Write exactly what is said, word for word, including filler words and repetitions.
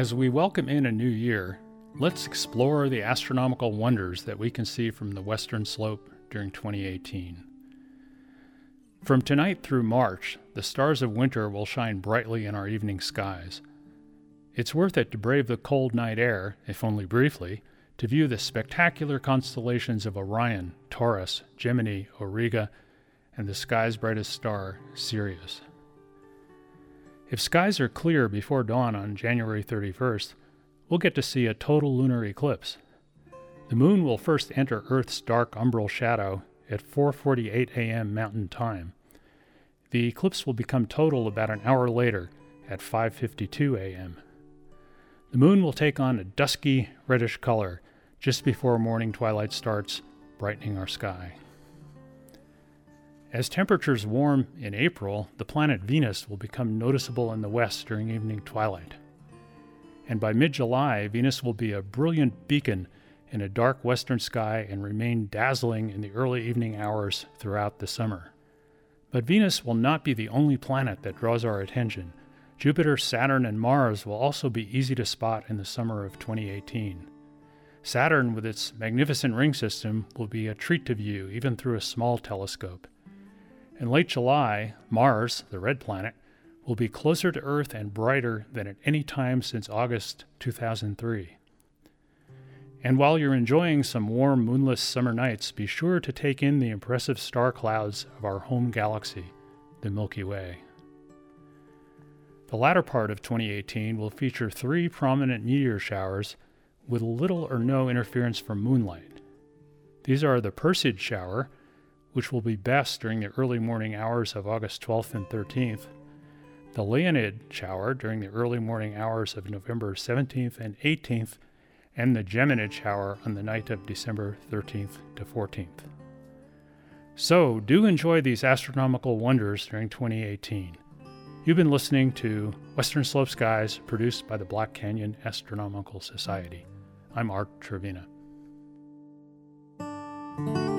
As we welcome in a new year, let's explore the astronomical wonders that we can see from the western slope during twenty eighteen. From tonight through March, the stars of winter will shine brightly in our evening skies. It's worth it to brave the cold night air, if only briefly, to view the spectacular constellations of Orion, Taurus, Gemini, Auriga, and the sky's brightest star, Sirius. If skies are clear before dawn on January thirty-first, we'll get to see a total lunar eclipse. The moon will first enter Earth's dark umbral shadow at four forty-eight a.m. Mountain Time. The eclipse will become total about an hour later at five fifty-two a.m. The moon will take on a dusky reddish color just before morning twilight starts, brightening our sky. As temperatures warm in April, the planet Venus will become noticeable in the west during evening twilight. And by mid-July, Venus will be a brilliant beacon in a dark western sky and remain dazzling in the early evening hours throughout the summer. But Venus will not be the only planet that draws our attention. Jupiter, Saturn, and Mars will also be easy to spot in the summer of twenty eighteen. Saturn, with its magnificent ring system, will be a treat to view even through a small telescope. In late July, Mars, the red planet, will be closer to Earth and brighter than at any time since August two thousand three. And while you're enjoying some warm, moonless summer nights, be sure to take in the impressive star clouds of our home galaxy, the Milky Way. The latter part of twenty eighteen will feature three prominent meteor showers with little or no interference from moonlight. These are the Perseid shower, which will be best during the early morning hours of August twelfth and thirteenth, the Leonid shower during the early morning hours of November seventeenth and eighteenth, and the Geminid shower on the night of December thirteenth to fourteenth. So, do enjoy these astronomical wonders during twenty eighteen. You've been listening to Western Slope Skies, produced by the Black Canyon Astronomical Society. I'm Art Trevina.